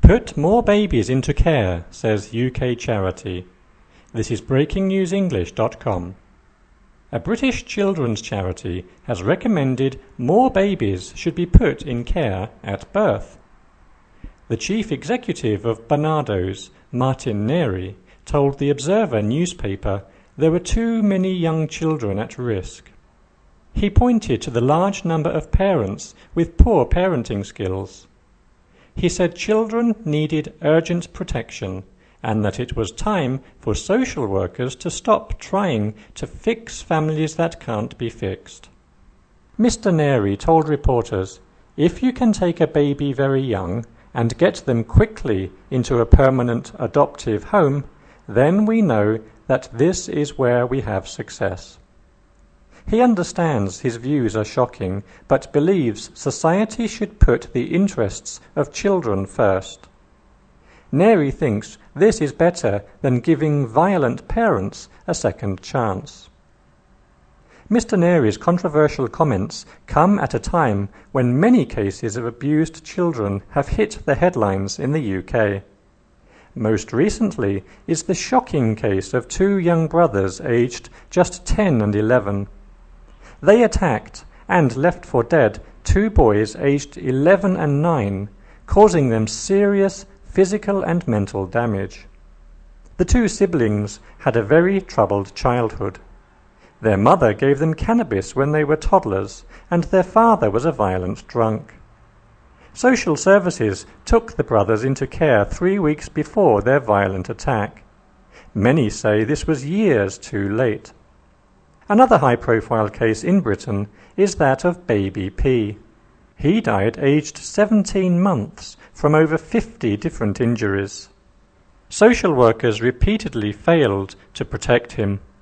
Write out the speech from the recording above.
Put more babies into care, says UK charity. This is breakingnewsenglish.com. A British children's charity has recommended more babies should be put in care at birth. The chief executive of Barnardo's, Martin Neri, told the Observer newspaper there were too many young children at risk. He pointed to the large number of parents with poor parenting skills. He said children needed urgent protection and that it was time for social workers to stop trying to fix families that can't be fixed. Mr. Neri told reporters, "If you can take a baby very young and get them quickly into a permanent adoptive home, then we know that this is where we have success." He understands his views are shocking, but believes society should put the interests of children first. Neri thinks this is better than giving violent parents a second chance. Mr. Neri's controversial comments come at a time when many cases of abused children have hit the headlines in the UK. Most recently is the shocking case of two young brothers aged just 10 and 11. They attacked and left for dead two boys aged 11 and 9, causing them serious physical and mental damage. The two siblings had a very troubled childhood. Their mother gave them cannabis when they were toddlers, and their father was a violent drunk. Social services took the brothers into care 3 weeks before their violent attack. Many say this was years too late. Another high-profile case in Britain is that of Baby P. He died aged 17 months from over 50 different injuries. Social workers repeatedly failed to protect him.